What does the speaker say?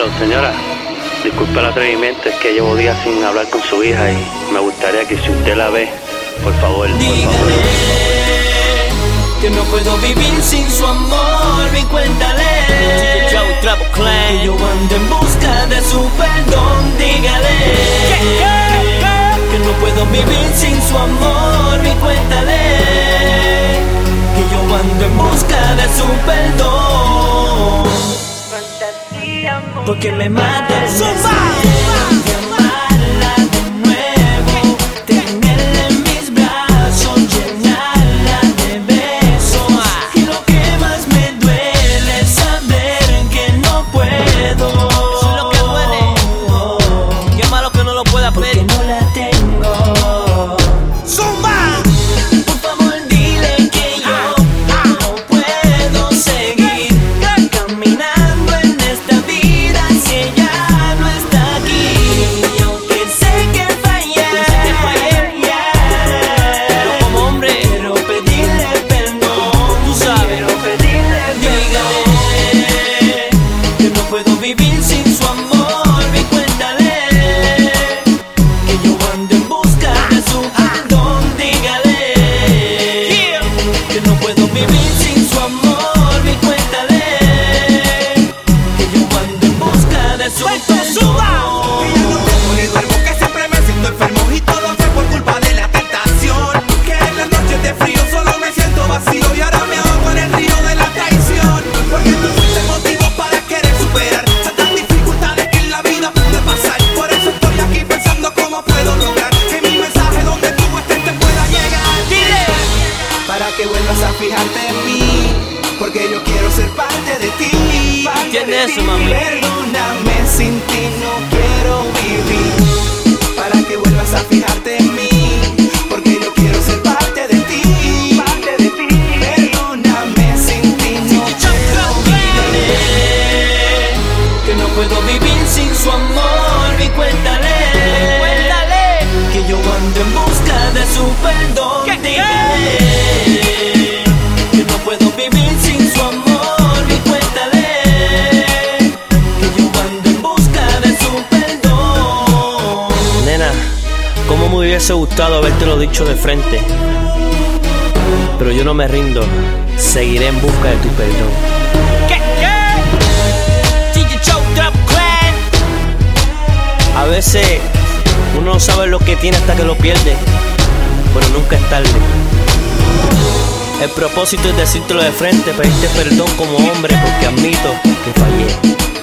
Hello, señora. Disculpe el atrevimiento, es que llevo días sin hablar con su hija y me gustaría que si usted la ve, por favor, dígale que no puedo vivir sin su amor, y cuéntale que yo ando en busca de su perdón. Dígale que no puedo vivir sin su amor, y cuéntale que yo ando en busca de su perdón, porque me mata el deseo de amarla de nuevo, tenerla en mis brazos, llenarla de besos. Y lo que más me duele es saber que no puedo. Eso es lo que duele. Qué malo que no lo pueda porque pedir. no la tengo. ¡Zumba! Por favor dile que yo no puedo seguir caminando en esta vida si ella no está aquí. Y aunque sé que fallé, Pero como hombre, quiero pedirle perdón. tú sabes. Quiero pedirle dígale que no puedo vivir sin su amor, y cuéntale que yo ando en busca de su perdón. Dígale que no puedo vivir sin su amor, y cuéntale que yo ando en busca de su perdón. Que ya no como ni duermo, que siempre me siento enfermo y todo fue por culpa de la tentación. Que en las noches de frío solo me siento vacío y ahora me ahogo en el río de la traición. Porque tú fuiste motivo para querer superar tantas dificultades que en la vida pude pasar. Por eso estoy aquí pensando cómo puedo lograr que mi mensaje donde tú estés te pueda llegar. Para que vuelvas a fijarte en mí, porque yo quiero ser parte de ti. ¿Entiendes eso, mami? Perdóname, sin ti no quiero vivir. Para que vuelvas a fijarte en mí, porque yo quiero ser parte de ti. Perdóname, sin ti no quiero vivir. Que no puedo vivir sin su amor, y cuéntale que yo ando en busca de su perdón. Dígale que no puedo vivir sin su amor, y cuéntale que yo ando en busca de su perdón. Nena, cómo me hubiese gustado habértelo dicho de frente. Pero yo no me rindo, seguiré en busca de tu perdón. A veces uno no sabe lo que tiene hasta que lo pierde, pero nunca es tarde. El propósito es decírtelo de frente, pedirte perdón como hombre, porque admito que fallé.